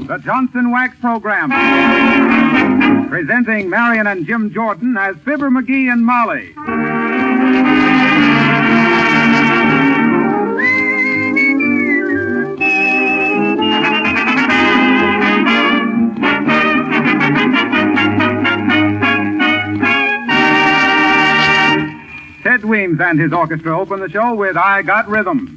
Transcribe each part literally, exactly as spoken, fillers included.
The Johnson Wax Program. Presenting Marion and Jim Jordan as Fibber McGee and Molly. Ted Weems and his orchestra open the show with I Got Rhythm.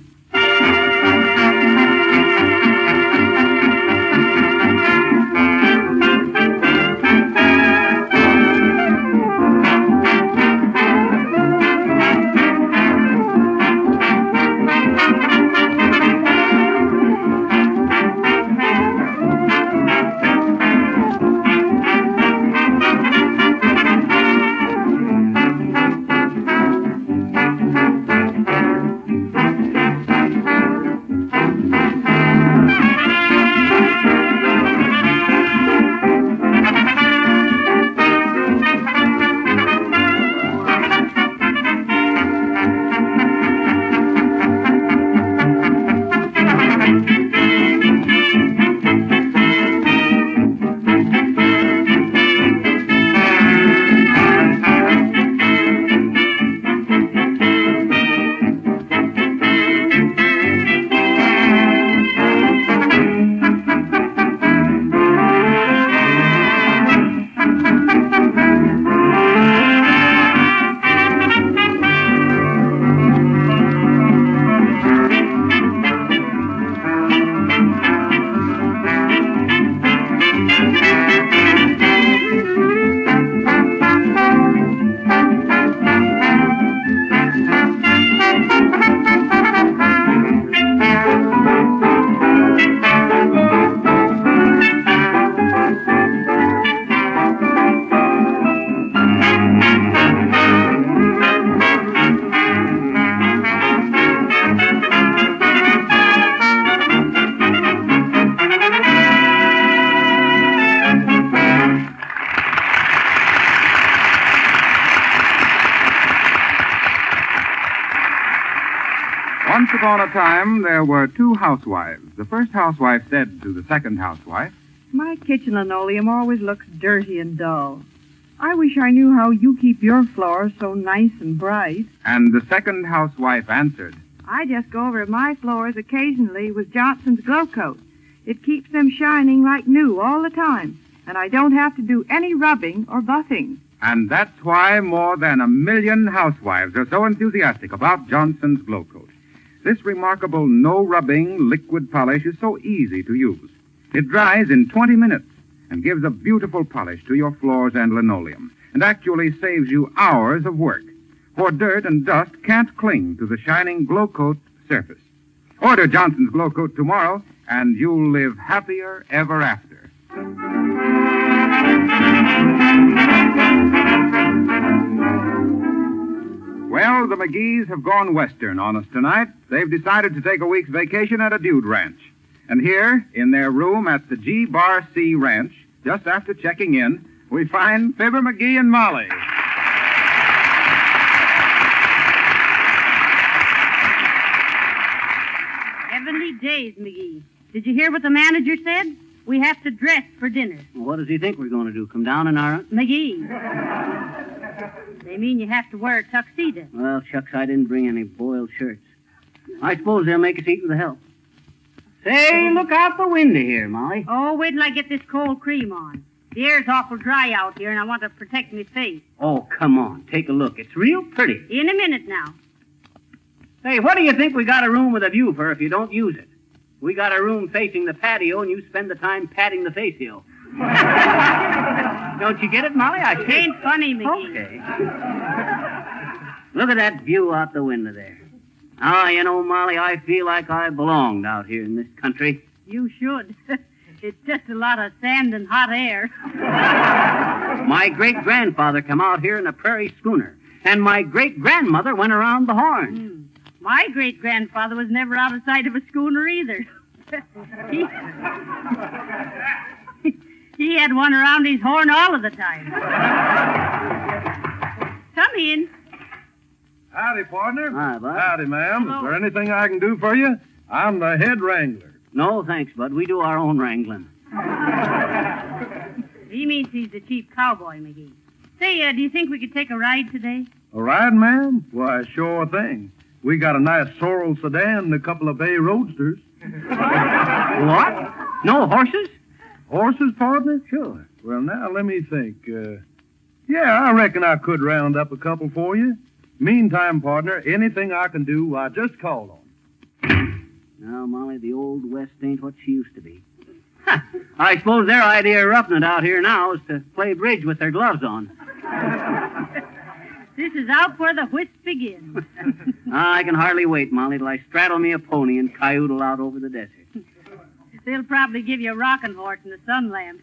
Once upon a time, there were two housewives. The first housewife said to the second housewife, "My kitchen linoleum always looks dirty and dull. I wish I knew how you keep your floors so nice and bright." And the second housewife answered, "I just go over my floors occasionally with Johnson's Glow Coat. It keeps them shining like new all the time, and I don't have to do any rubbing or buffing." And that's why more than a million housewives are so enthusiastic about Johnson's Glow Coat. This remarkable no-rubbing liquid polish is so easy to use. It dries in twenty minutes and gives a beautiful polish to your floors and linoleum, and actually saves you hours of work, for dirt and dust can't cling to the shining Glow Coat surface. Order Johnson's Glow Coat tomorrow, and you'll live happier ever after. Well, the McGees have gone western on us tonight. They've decided to take a week's vacation at a dude ranch. And here, in their room at the G Bar C Ranch, just after checking in, we find Fibber McGee and Molly. Heavenly days, McGee. Did you hear what the manager said? We have to dress for dinner. Well, what does he think we're going to do? Come down in our... McGee. They mean you have to wear a tuxedo. Well, shucks, I didn't bring any boiled shirts. I suppose they'll make us eat with the help. Say, look out the window here, Molly. Oh, wait till I get this cold cream on. The air's awful dry out here, and I want to protect my face. Oh, come on. Take a look. It's real pretty. In a minute now. Say, what do you think we got a room with a view for if you don't use it? We got a room facing the patio, and you spend the time patting the fascio. Don't you get it, Molly? I It ain't funny, McGee. Okay. Look at that view out the window there. Ah, you know, Molly, I feel like I belonged out here in this country. You should. It's just a lot of sand and hot air. My great-grandfather come out here in a prairie schooner, and my great-grandmother went around the Horn. Hmm. My great-grandfather was never out of sight of a schooner either. he, he had one around his horn all of the time. Come in. Howdy, partner. Hi, Bud. Howdy, ma'am. Hello. Is there anything I can do for you? I'm the head wrangler. No, thanks, Bud. We do our own wrangling. means he's the chief cowboy, McGee. Say, uh, do you think we could take a ride today? A ride, ma'am? Why, sure thing. We got a nice sorrel sedan and a couple of bay roadsters. What? No horses? Horses, partner? Sure. Well, now, let me think. Uh, yeah, I reckon I could round up a couple for you. Meantime, partner, anything I can do, I just call on. No, Molly, the old West ain't what she used to be. I suppose their idea of roughing it out here now is to play bridge with their gloves on. This is out where the whist begins. I can hardly wait, Molly, till I straddle me a pony and canoodle out over the desert. They'll probably give you a rocking horse and a sun lamp.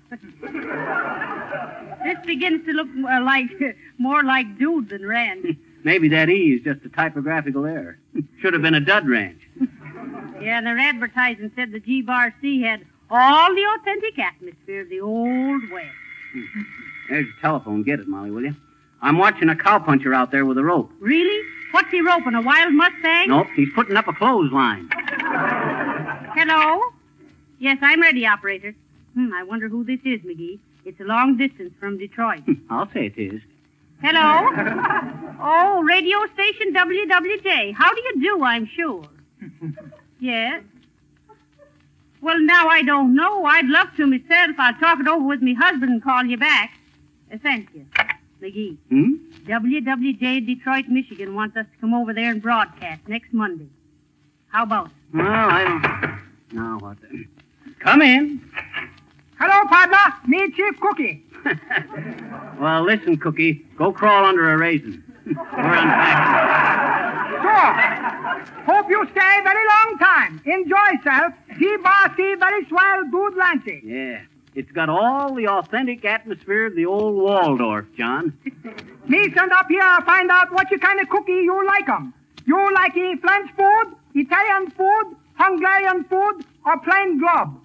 This begins to look more like more like Dude than Rand. Maybe that E is just a typographical error. Should have been a dud ranch. Yeah, and their advertising said the G-Bar C had all the authentic atmosphere of the Old West. There's your telephone. Get it, Molly, will you? I'm watching a cowpuncher out there with a rope. Really? What's he roping, a wild Mustang? Nope, he's putting up a clothesline. Hello? Yes, I'm ready, operator. Hmm, I wonder who this is, McGee. It's a long distance from Detroit. I'll say it is. Hello? Oh, radio station W W J. How do you do, I'm sure? Yes? Well, now I don't know. I'd love to myself. I'll talk it over with me husband and call you back. Uh, thank you. McGee. Hmm? W W J Detroit, Michigan wants us to come over there and broadcast next Monday. How about it? Well, I don't... Now, what the... Come in. Hello, partner. Me, Chief Cookie. Well, listen, Cookie. Go crawl under a raisin. We're unpacking. Sure. Hope you stay very long time. Enjoy self. See bar, see very swell, dude Lancy. Yeah. It's got all the authentic atmosphere of the old Waldorf, John. Me send up here find out what you kind of cookie you like 'em. You like e French food, Italian food, Hungarian food, or plain grub?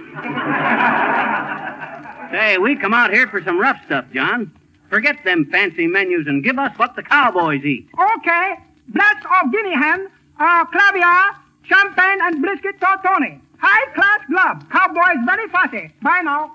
Say, we come out here for some rough stuff, John. Forget them fancy menus and give us what the cowboys eat. Okay. Breast of guinea hen, uh, caviar, champagne, and brisket tortoni. High-class grub. Cowboys very fussy. Bye now.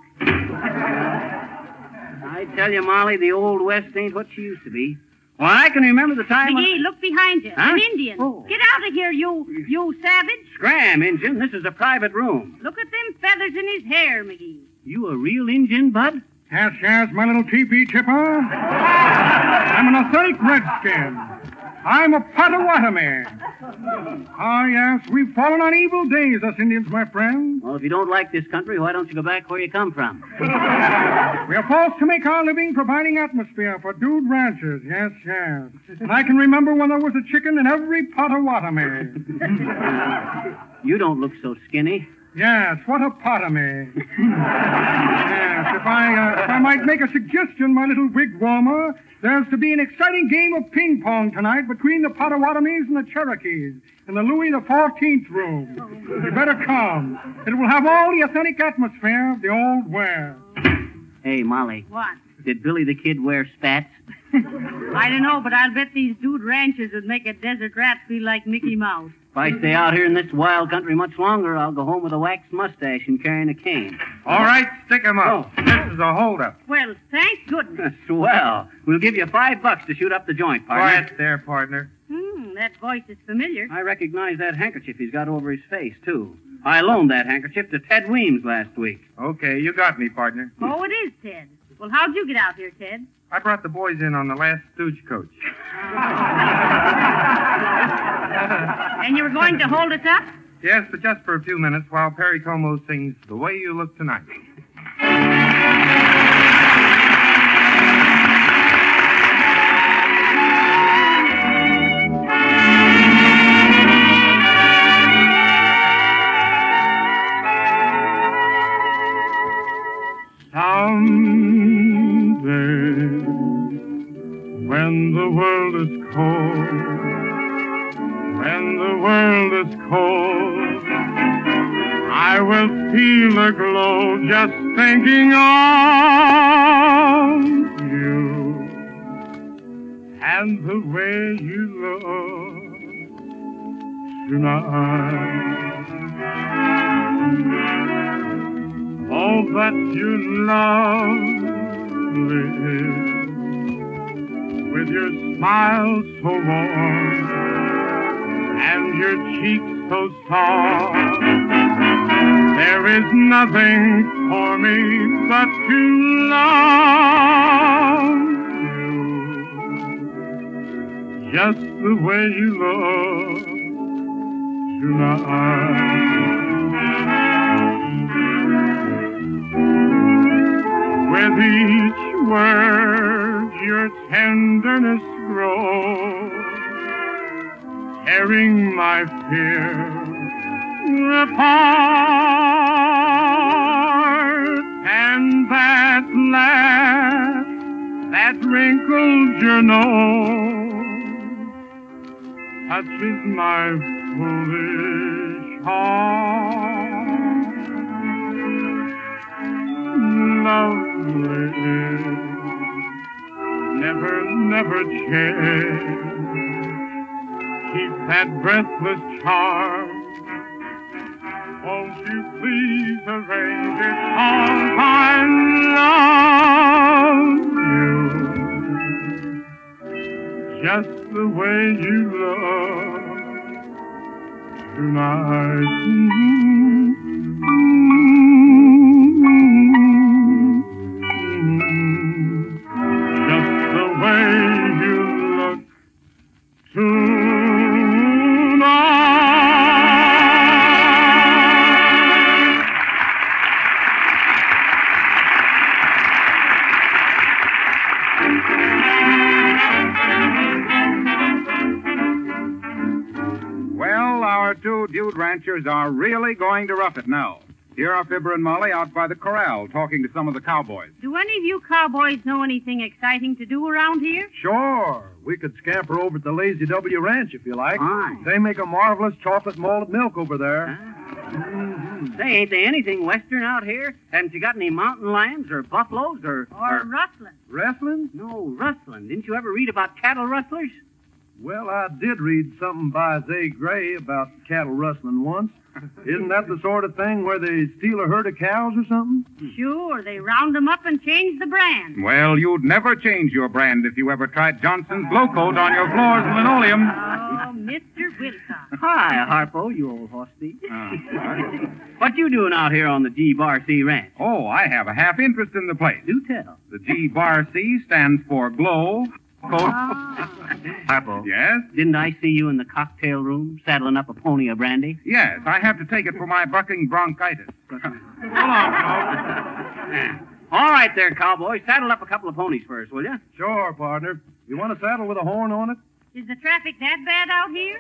I tell you, Molly, the old West ain't what she used to be. Well, I can remember the time when... McGee, look behind you. Huh? An Indian. Oh. Get out of here, you, you savage. Scram, Injun. This is a private room. Look at them feathers in his hair, McGee. You a real Injun, Bud? Yes, yes, my little teepee chipper. I'm an authentic redskin. I'm a Potawatomi. Ah, yes, we've fallen on evil days, us Indians, my friend. Well, if you don't like this country, why don't you go back where you come from? We are forced to make our living providing atmosphere for dude ranchers, yes, yes. And I can remember when there was a chicken in every Potawatomi. You don't look so skinny. Yes, what a potomy. Yes, if I, uh, if I might make a suggestion, my little wigwammer, there's to be an exciting game of ping pong tonight between the Potawatomis and the Cherokees in the Louis the Fourteenth room. You better come. It will have all the authentic atmosphere of the old West. Hey, Molly. What? Did Billy the Kid wear spats? I don't know, but I'll bet these dude ranchers would make a desert rat feel like Mickey Mouse. If I stay out here in this wild country much longer, I'll go home with a waxed mustache and carrying a cane. All right, stick 'em up. Oh. This is a holdup. Well, thank goodness. Swell. We'll give you five bucks to shoot up the joint, partner. Quiet there, partner. Hmm, that voice is familiar. I recognize that handkerchief he's got over his face, too. I loaned that handkerchief to Ted Weems last week. Okay, you got me, partner. Oh, it is Ted. Well, how'd you get out here, Ted? I brought the boys in on the last Stooge coach. And you were going to hold us up? Yes, but just for a few minutes while Perry Como sings The Way You Look Tonight. Someday, when the world is cold, when the world is cold, I will feel a glow just thinking of you and the way you look tonight. Oh, that you love live with your smile so warm and your cheeks so soft. There is nothing for me but to love you just the way you look tonight. With each word your tenderness grows, tearing my fear apart. And that laugh that wrinkles your nose touches my foolish heart. Lovely, never, never change. Keep that breathless charm. Won't you please arrange it all? I love you just the way you look tonight. Just the way you look tonight. Well, our two dude ranchers are really going to rough it now. Here are Fibber and Molly out by the corral talking to some of the cowboys. Do any of you cowboys know anything exciting to do around here? Sure. We could scamper over at the Lazy W Ranch if you like. Fine. They make a marvelous chocolate malted milk over there. Mm-hmm. Say, ain't there anything western out here? Haven't you got any mountain lions or buffaloes or... Or rustling? Wrestling? No, rustling. Didn't you ever read about cattle rustlers? Well, I did read something by Zay Gray about cattle rustling once. Isn't that the sort of thing where they steal a herd of cows or something? Sure, they round them up and change the brand. Well, you'd never change your brand if you ever tried Johnson's Glow Coat on your floors and linoleum. Oh, Mister Wilcox. Hi, Harpo, you old horse thief. Uh, What you doing out here on the G Bar C Ranch? oh, I have a half interest in the place. Do tell. The G Bar C stands for Glow Coat. Ah. Harpo. Yes? Didn't I see you in the cocktail room saddling up a pony of brandy? Yes, I have to take it for my bucking bronchitis. Hold on, Yeah. All right there, cowboy. Saddle up a couple of ponies first, will you? Sure, partner. You want a saddle with a horn on it? Is the traffic that bad out here?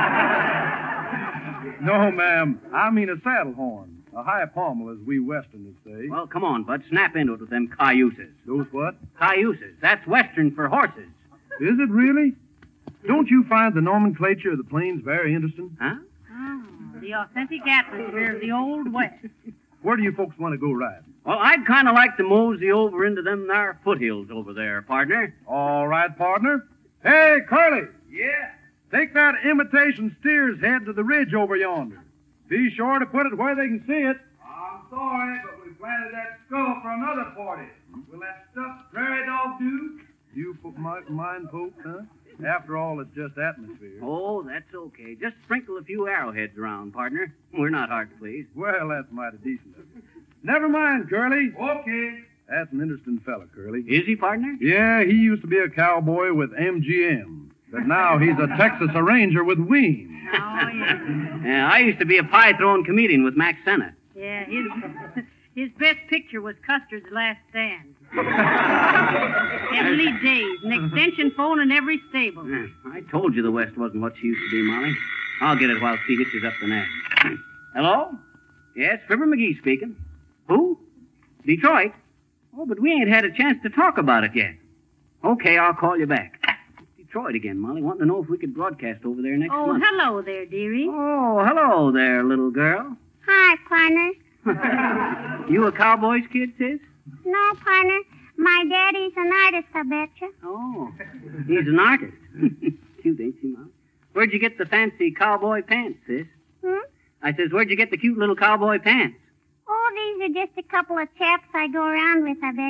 No, ma'am. I mean a saddle horn. A high pommel, as we Westerners say. Well, come on, bud. Snap into it with them cayuses. Those what? Cayuses. That's Western for horses. Is it really? Don't you find the nomenclature of the plains very interesting? Huh? Oh, the authentic atmosphere of the Old West. Where do you folks want to go riding? Well, I'd kind of like to mosey over into them there foothills over there, partner. All right, partner. Hey, Curly. Yeah? Take that imitation steer's head to the ridge over yonder. Be sure to put it where they can see it. I'm sorry, but we planted that skull for another party. Will that stuffed prairie dog do? You fo- mi- mind folks, huh? After all, it's just atmosphere. Oh, that's okay. Just sprinkle a few arrowheads around, partner. We're not hard to please. Well, that's mighty decent of you. Never mind, Curly. Okay. That's an interesting fella, Curly. Is he, partner? Yeah, he used to be a cowboy with M G M. But now he's a Texas Arranger with Ween. Oh, yeah. Yeah, I used to be a pie-throwing comedian with Max Sena. Yeah, his, his best picture was Custer's Last Stand. Heavenly days, an extension phone in every stable. Yeah, I told you the West wasn't what she used to be, Molly. I'll get it while she hitches up the net. Hello? Yes, Fibber McGee speaking. Who? Detroit? Oh, but we ain't had a chance to talk about it yet. Okay, I'll call you back. Detroit again, Molly. Wanting to know if we could broadcast over there next Oh, month. hello there, dearie. Oh, hello there, little girl. Hi, partner. You a Cowboys kid, sis? No, partner. My daddy's an artist, I betcha. Oh, he's an artist. Cute, ain't she, Molly? Where'd you get the fancy cowboy pants, sis? Hmm? I says, where'd you get the cute little cowboy pants? Oh, these are just a couple of chaps I go around with, I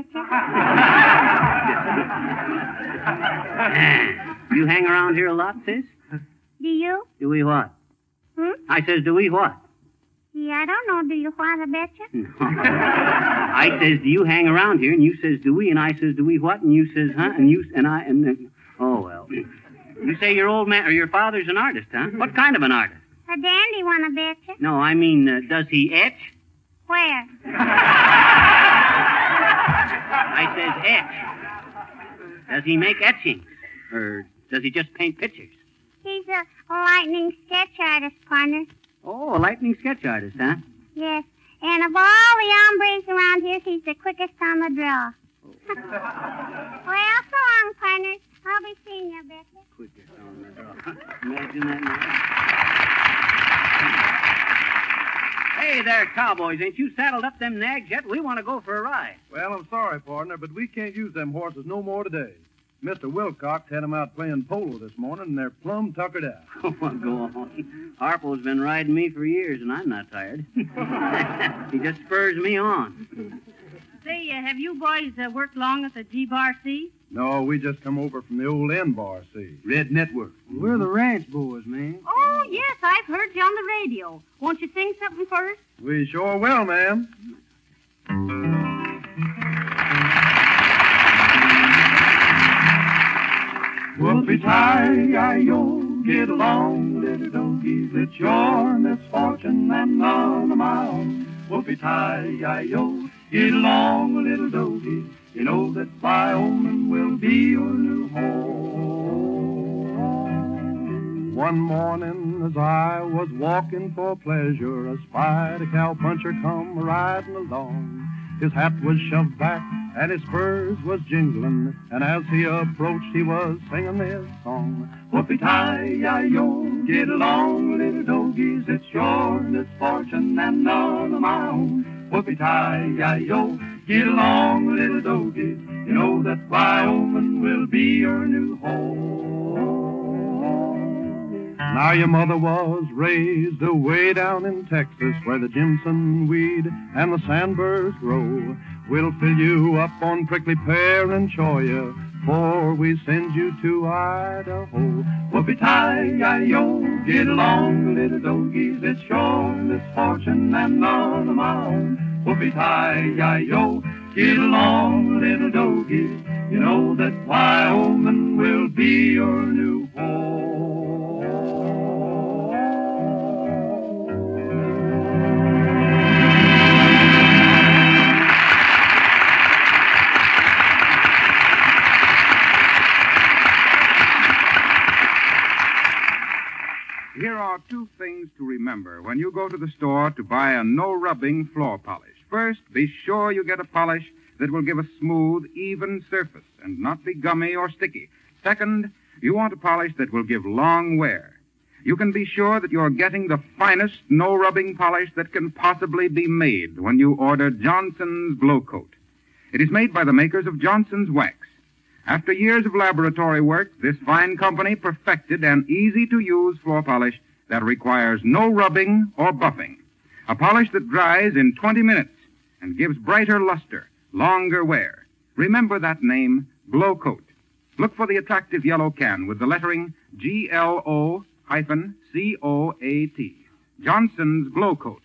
betcha. You hang around here a lot, sis? Do you? Do we what? Hmm? I says, do we what? Yeah, I don't know. Do you what, I betcha? I says, do you hang around here? And you says, do we? And I says, do we what? And you says, huh? And you and I and then, oh well. You say your old man or your father's an artist, huh? What kind of an artist? A dandy one, I betcha. No, I mean, uh, does he etch? Where? I says etch. Does he make etchings? Or does he just paint pictures? He's a, a lightning sketch artist, partner. Oh, a lightning sketch artist, huh? Yes. And of all the hombres around here, he's the quickest on the draw. Well, so long, partners. I'll be seeing you, Betcha. Quickest on the draw. Imagine that now. Hey there, cowboys. Ain't you saddled up them nags yet? We want to go for a ride. Well, I'm sorry, partner, but we can't use them horses no more today. Mister Wilcox had them out playing polo this morning, and they're plumb tuckered out. Oh, go on. Harpo's been riding me for years, and I'm not tired. He just spurs me on. Say, uh, have you boys uh, worked long at the G Bar C? No, we just come over from the old N Bar C. Red Network. We're the ranch boys, man. Oh, yes, I've heard you on the radio. Won't you sing something for us? We sure will, ma'am. Whoopie-tie-yi-yo, get along, little doggies. It's your misfortune and none of my own. Whoopie-tie-yi-yo, get along, little doggies. You know that Wyoming will be your new home. One morning as I was walking for pleasure, I spied a cowpuncher come riding along. His hat was shoved back and his spurs was jingling, and as he approached he was singing this song. Whoopie-tie-yi-yo, get along, little doggies. It's your misfortune and none of my own. Whoopie-tie-yi-yo, get along, little doggies. You know that Wyoming will be your new home. Now your mother was raised away down in Texas, where the Jimson weed and the sandburrs grow. We'll fill you up on prickly pear and cholla, before we send you to Idaho. Whoopie-tie-yi-yo, get along, little doggies. It's your misfortune and none of my own. Whoopie-tie-yi-yo, get along, little doggies. You know that Wyoming will be your new home. Here are two things to remember when you go to the store to buy a no-rubbing floor polish. First, be sure you get a polish that will give a smooth, even surface and not be gummy or sticky. Second, you want a polish that will give long wear. You can be sure that you're getting the finest no-rubbing polish that can possibly be made when you order Johnson's Glow Coat. It is made by the makers of Johnson's Wax. After years of laboratory work, this fine company perfected an easy-to-use floor polish that requires no rubbing or buffing. A polish that dries in twenty minutes and gives brighter luster, longer wear. Remember that name, Glow Coat. Look for the attractive yellow can with the lettering G L O hyphen C O A T. Johnson's Glow Coat.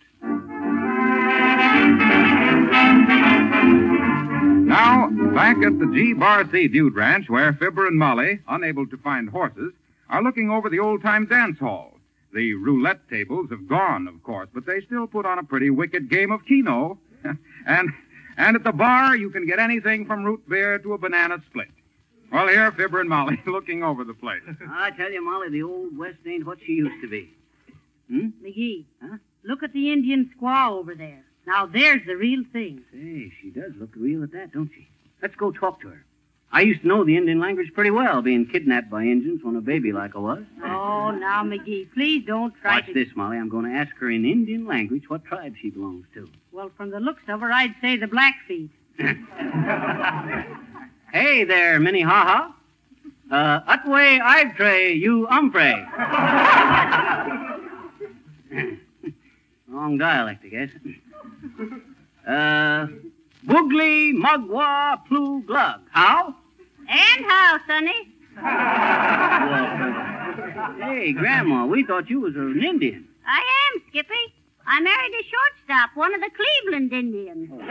Now, back at the G Bar C Dude Ranch, where Fibber and Molly, unable to find horses, are looking over the old-time dance hall. The roulette tables have gone, of course, but they still put on a pretty wicked game of keno. and and at the bar, you can get anything from root beer to a banana split. Well, here are Fibber and Molly looking over the place. I tell you, Molly, the old West ain't what she used to be. Hmm? McGee, Huh? look at the Indian squaw over there. Now, there's the real thing. Say, she does look real at that, don't she? Let's go talk to her. I used to know the Indian language pretty well, being kidnapped by Indians when a baby like I was. Oh, now, McGee, please don't try Watch to... this, Molly. I'm going to ask her in Indian language what tribe she belongs to. Well, from the looks of her, I'd say the Blackfeet. Hey there, Minnehaha. Uh, Utway Ibtray, you umpray. Wrong dialect, I guess. Uh, Boogly Mugwa Plu Glug. How? And how, Sonny? Well, hey, Grandma, we thought you was an Indian. I am, Skippy. I married a shortstop, one of the Cleveland Indians. We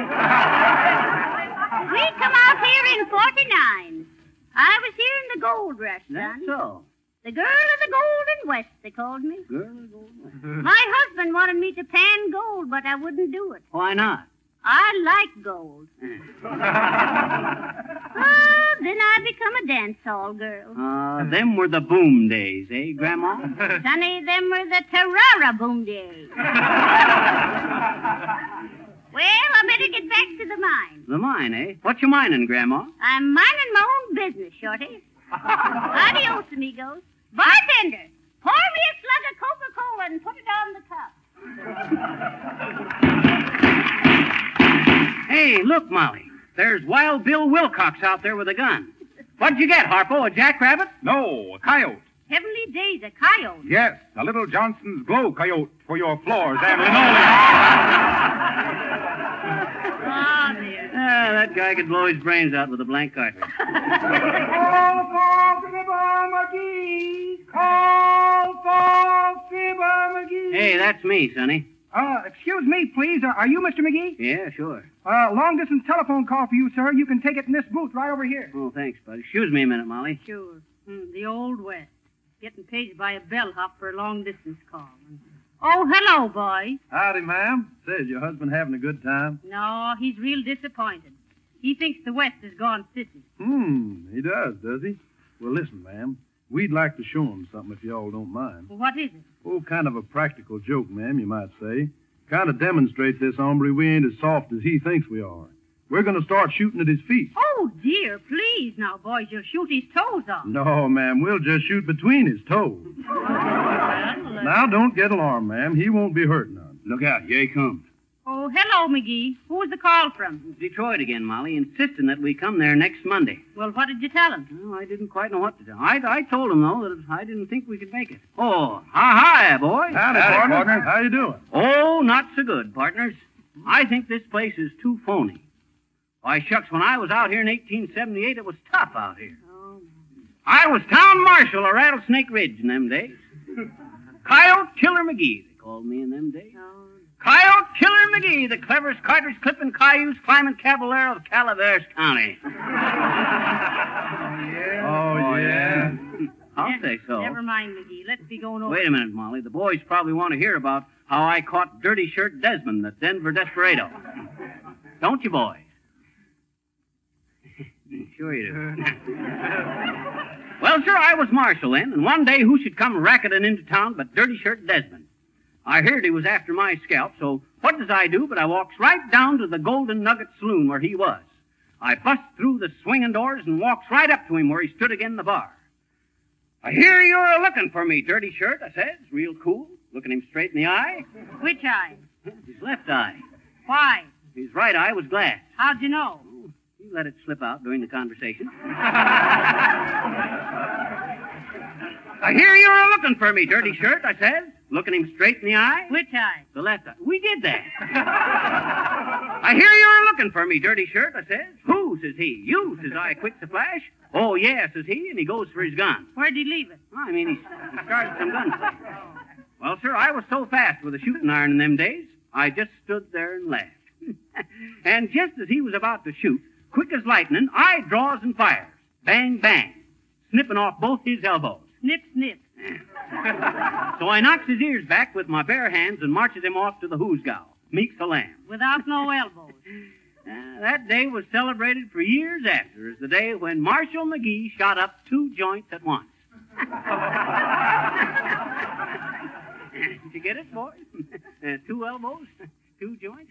come out here in forty-nine. I was here in the gold rush, son. That's so. The girl of the Golden West, they called me. Girl of the Golden West. My husband wanted me to pan gold, but I wouldn't do it. Why not? I like gold. Oh, then I become a dance hall girl. Uh, them were the boom days, eh, Grandma? Sonny, them were the Tarara boom days. Well, I better get back to the mine. The mine, eh? What you mining, Grandma? I'm minding my own business, Shorty. Adios, amigos. Bartender, pour me a slug of Coca-Cola and put it on the cup. Hey, look, Molly. There's Wild Bill Wilcox out there with a gun. What'd you get, Harpo? A jackrabbit? No, a coyote. Heavenly days, a coyote. Yes, a little Johnson's Glow coyote for your floors and linoleum. Oh, dear. Ah, that guy could blow his brains out with a blank cartridge. Call for Fibber McGee. Call for Fibber McGee. Hey, that's me, Sonny. Uh, excuse me, please. Uh, are you Mister McGee? Yeah, sure. Uh, long-distance telephone call for you, sir. You can take it in this booth right over here. Oh, thanks, bud. Excuse me a minute, Molly. Sure. Hmm, the Old West. Getting paged by a bellhop for a long-distance call. Oh, hello, boy. Howdy, ma'am. Says your husband having a good time? No, he's real disappointed. He thinks the West has gone sissy. Hmm, he does, does he? Well, listen, ma'am. We'd like to show him something if y'all don't mind. Well, what is it? Oh, kind of a practical joke, ma'am, you might say. Kind of demonstrates this hombre we ain't as soft as he thinks we are. We're going to start shooting at his feet. Oh, dear, please now, boys, you'll shoot his toes off. No, ma'am, we'll just shoot between his toes. Well, uh, Now, don't get alarmed, ma'am. He won't be hurt none. Look out, here he comes. Oh, hello, McGee. Who's the call from? Detroit again, Molly, insisting that we come there next Monday. Well, what did you tell him? Well, I didn't quite know what to do. I, I told him, though, that I didn't think we could make it. Oh, hi, hi, boy. Howdy, Howdy, partner. partner. How you doing? Oh, not so good, partners. I think this place is too phony. Why, shucks, when I was out here in eighteen seventy-eight, it was tough out here. Oh, I was town marshal of Rattlesnake Ridge in them days. Coyote Killer McGee, they called me in them days. oh. Coyote Killer McGee, the cleverest cartridge clipping cayuse climbing cavalier of Calaveras County. Oh, yeah. I'll Ne- say so. Never mind, McGee. Let's be going over. Wait a minute, Molly. The boys probably want to hear about how I caught Dirty Shirt Desmond, the Denver Desperado. Don't you, boys? Sure you do. Well, sir, I was marshal then, and one day who should come racketing into town but Dirty Shirt Desmond. I heard he was after my scalp, so what does I do but I walks right down to the Golden Nugget Saloon where he was. I bust through the swinging doors and walks right up to him where he stood again in the bar. I hear you're looking for me, Dirty Shirt, I says, real cool, looking him straight in the eye. Which eye? His left eye. Why? His right eye was glass. How'd you know? You let it slip out during the conversation. I hear you're looking for me, Dirty Shirt, I says, looking him straight in the eye. Which eye? The left eye. We did that. I hear you're looking for me, Dirty Shirt, I says. Who, says he. You, says I, quick to flash. Oh, yeah, says he, and he goes for his gun. Where'd he leave it? I mean, he, he started some gunplay. Well, sir, I was so fast with a shooting iron in them days, I just stood there and laughed. And just as he was about to shoot, quick as lightning, I draws and fires. Bang, bang. Snipping off both his elbows. Snip, snip. So I knocks his ears back with my bare hands and marches him off to the hoosgow. Meeks the lamb. Without no elbows. Uh, that day was celebrated for years after as the day when Marshal McGee shot up two joints at once. Did you get it, boys? Uh, two elbows, two joints.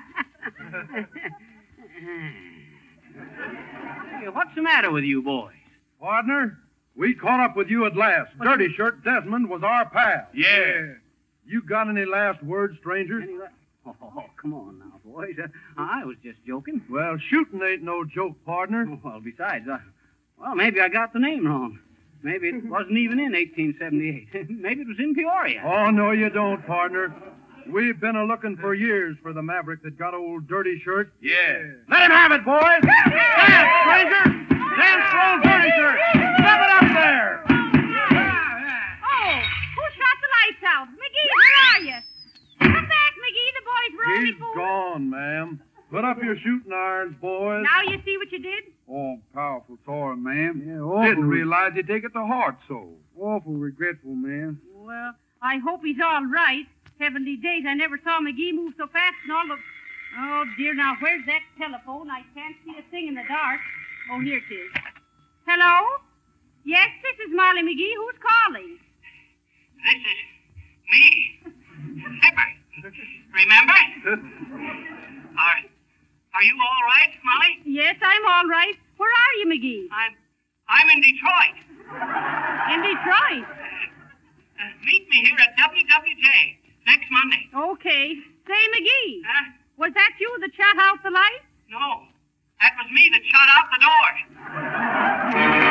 Hey, what's the matter with you boys? Partner, we caught up with you at last. Dirty Shirt Desmond was our pal. Yeah. You got any last words, strangers? Any la- oh, oh, come on now, boys. Uh, I was just joking. Well, shooting ain't no joke, partner. Well, besides, I, well, maybe I got the name wrong. Maybe it wasn't even in eighteen seventy-eight. Maybe it was in Peoria. Oh, no, you don't, partner. We've been a-looking for years for the maverick that got old Dirty Shirt. Yeah. Let him have it, boys! Dance, stranger! Dance for old Dirty Shirt! Step it up there! Oh, who shot the lights out? McGee, where are you? Come back, McGee. The boys were only He's fooling. gone, ma'am. Put up your shooting irons, boys. Now you see what you did? Oh, powerful sorry, ma'am. Yeah, awful. Didn't realize you take it to heart so. Awful regretful, ma'am. Well, I hope he's all right. Heavenly days, I never saw McGee move so fast and all the... Oh, dear, now, where's that telephone? I can't see a thing in the dark. Oh, here it is. Hello? Yes, this is Molly McGee. Who's calling? This is me, Zipper. Remember? Are, are you all right, Molly? Yes, I'm all right. Where are you, McGee? I'm, I'm in Detroit. In Detroit? Uh, meet me here at W W J next Monday. Okay. Say, McGee. Huh? Was that you that shot out the light? No, that was me that shot out the door.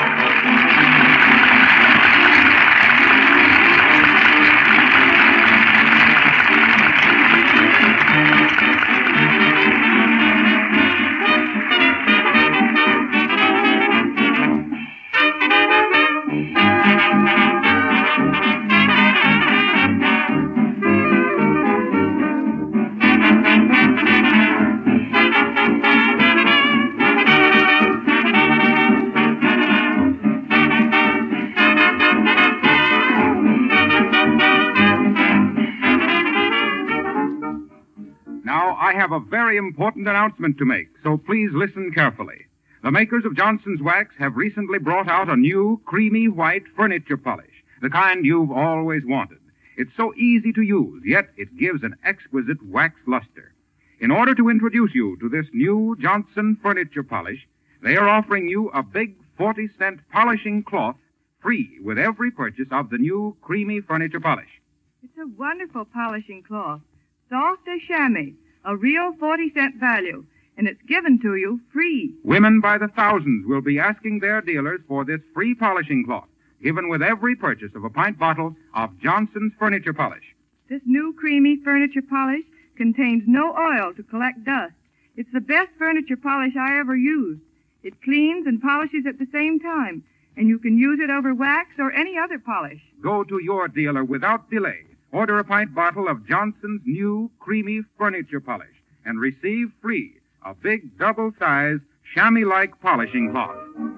Now, I have a very important announcement to make, so please listen carefully. The makers of Johnson's Wax have recently brought out a new creamy white furniture polish, the kind you've always wanted. It's so easy to use, yet it gives an exquisite wax luster. In order to introduce you to this new Johnson furniture polish, they are offering you a big forty cent polishing cloth free with every purchase of the new creamy furniture polish. It's a wonderful polishing cloth, soft as chamois, a real forty cent value, and it's given to you free. Women by the thousands will be asking their dealers for this free polishing cloth, given with every purchase of a pint bottle of Johnson's furniture polish. This new creamy furniture polish contains no oil to collect dust. It's the best furniture polish I ever used. It cleans and polishes at the same time, and you can use it over wax or any other polish. Go to your dealer without delay. Order a pint bottle of Johnson's new creamy furniture polish and receive free a big double-size chamois-like polishing cloth.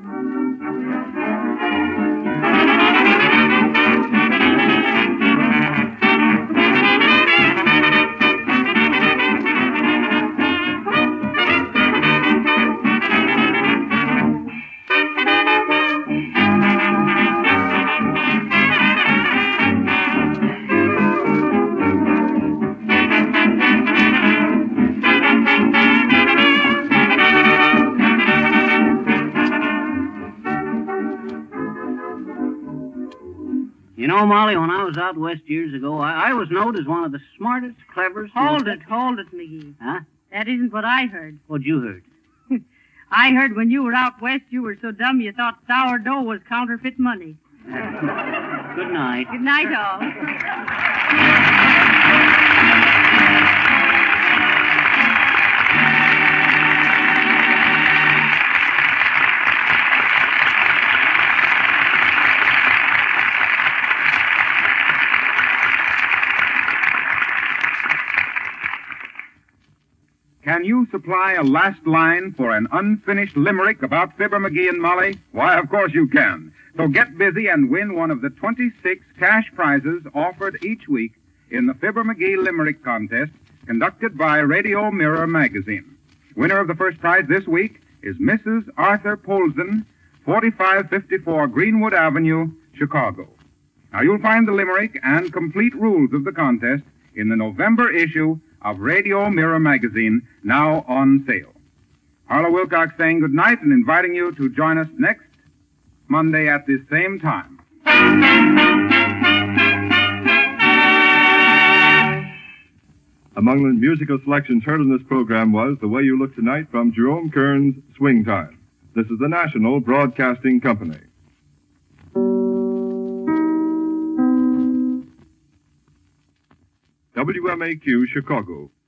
You know, Molly, when I was out west years ago, I, I was known as one of the smartest, cleverest... Hold it, hold it, McGee. Huh? That isn't what I heard. What'd you heard? I heard when you were out west, you were so dumb you thought sourdough was counterfeit money. Good night. Good night, all. Can you supply a last line for an unfinished limerick about Fibber McGee and Molly? Why, of course you can. So get busy and win one of the twenty-six cash prizes offered each week in the Fibber McGee Limerick Contest conducted by Radio Mirror Magazine. Winner of the first prize this week is Missus Arthur Polsden, forty-five fifty-four Greenwood Avenue, Chicago. Now, you'll find the limerick and complete rules of the contest in the November issue of Radio Mirror Magazine, now on sale. Harlow Wilcox saying good night and inviting you to join us next Monday at this same time. Among the musical selections heard in this program was The Way You Look Tonight from Jerome Kern's Swing Time. This is the National Broadcasting Company. W M A Q, Chicago.